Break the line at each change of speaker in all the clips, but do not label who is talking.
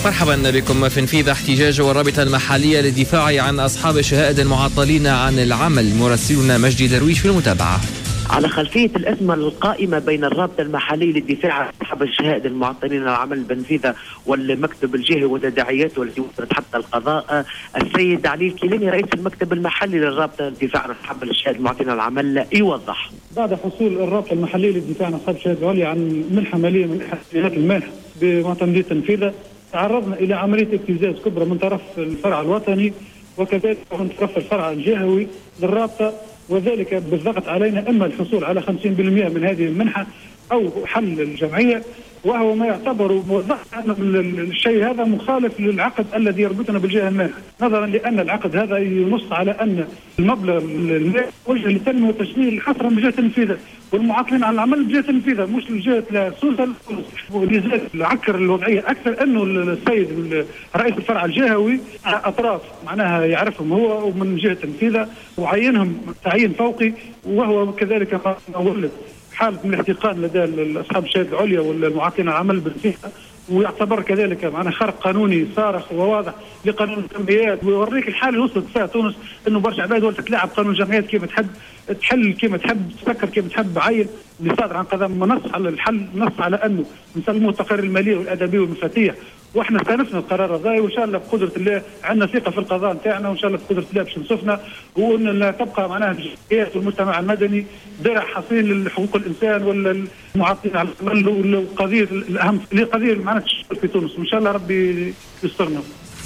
مرحبا بكم. في انفيذ احتجاج والرابطة المحلية للدفاع عن أصحاب الشهائد المعطلين عن العمل. مراسلنا مجدي درويش في المتابعة.
على خلفية الأزمة القائمة بين الرابطة المحلية للدفاع عن أصحاب الشهائد المعطلين عن العمل بنفيذة والمكتب الجهوي وتداعياته التي وصلت حتى القضاء، السيد علي الكيلاني رئيس المكتب المحلي للرابطة للدفاع عن أصحاب الشهائد المعطلين عن العمل يوضح.
بعد حصول الرابطة المحلية للدفاع عن أصحاب الشهائد العليا عن منحة مالية من إحدى جهات المنح بمعتمدية تنفيذة، تعرضنا إلى عملية ابتزاز كبرى من طرف الفرع الوطني وكذلك من طرف الفرع الجهوي للرابطة، وذلك بالضغط علينا إما الحصول على 50% من هذه المنحة أو حل الجمعية، وهو ما يعتبر موضح أن الشيء هذا مخالف للعقد الذي يربطنا بالجهة المالية، نظرا لأن العقد هذا ينص على أن المبلغ المالي وجه لتنمية وتشغيل حصرا بجهة التنفيذ والمعاطلين على العمل بجهة التنفيذ مش لجهة لا سوسة. ولذلك العكر الوضعية أكثر أنه السيد رئيس الفرع الجهوي أطراف معناها يعرفهم هو ومن جهة التنفيذ وعينهم تعيين فوقي، وهو كذلك ولد حالة من الاحتقان لدى أصحاب الشهادة العليا والمعاطلين على العمل بالفئة، ويعتبر كذلك معنا خرق قانوني صارخ وواضح لقانون الجمعيات، ويوريك الحالة اللي وصلت فيها تونس انه برشا عباد ولا تتلاعب قانون الجمعيات كيف تحب تحل كيف تحب تفكر كيف تحب عين اللي صادر عن قضاء نص على الحل، نص على انه نسلموه التقارير الماليه والادبيه والمفاتيح، واحنا استأنفنا القرار هذا وان شاء الله بقدره الله عندنا ثقه في القضاء نتاعنا، وان شاء الله بقدره الله باش نصفنا وان تبقى معناها الجمعيات والمجتمع المدني درع حصين لحقوق الانسان والمعاطلين على العمل والقضيه الاهم قضيه معناتها في تونس، وان شاء الله ربي يسترنا.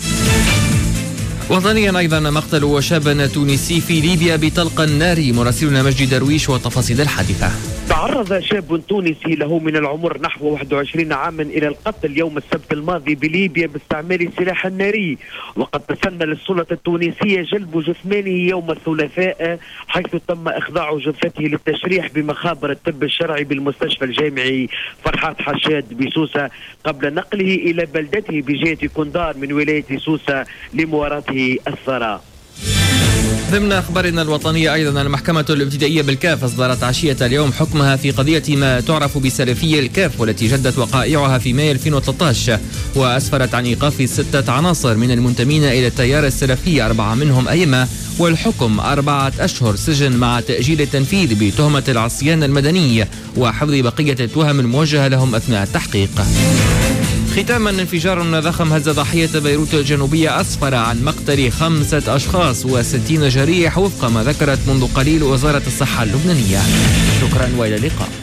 وطنيا أيضا مقتل شاب تونسي في ليبيا بطلق ناري. مراسلنا مجدي درويش وتفاصيل الحادثة.
تعرض شاب تونسي له من العمر نحو 21 عاما إلى القتل يوم السبت الماضي بليبيا باستعمال السلاح الناري، وقد تسنى للسلطة التونسية جلب جثمانه يوم الثلاثاء، حيث تم إخضاع جثته للتشريح بمخابر الطب الشرعي بالمستشفى الجامعي فرحات حشاد بسوسة قبل نقله إلى بلدته بجهة كندار من ولاية سوسة لمواراته الثراء.
ضمن أخبارنا الوطنية أيضا المحكمة الابتدائية بالكاف أصدرت عشية اليوم حكمها في قضية ما تعرف بسلفي الكاف، والتي جدت وقائعها في مايو 2013، وأسفرت عن إيقاف 6 عناصر من المنتمين إلى التيار السلفي، 4 منهم أئمة، والحكم 4 أشهر سجن مع تأجيل التنفيذ بتهمة العصيان المدني وحفظ بقية التهم الموجهة لهم أثناء التحقيق. ختاما، انفجار ضخم هز ضاحية بيروت الجنوبية أسفر عن مقتل 5 أشخاص و60 جريح وفق ما ذكرت منذ قليل وزارة الصحة اللبنانية. شكرا وإلى اللقاء.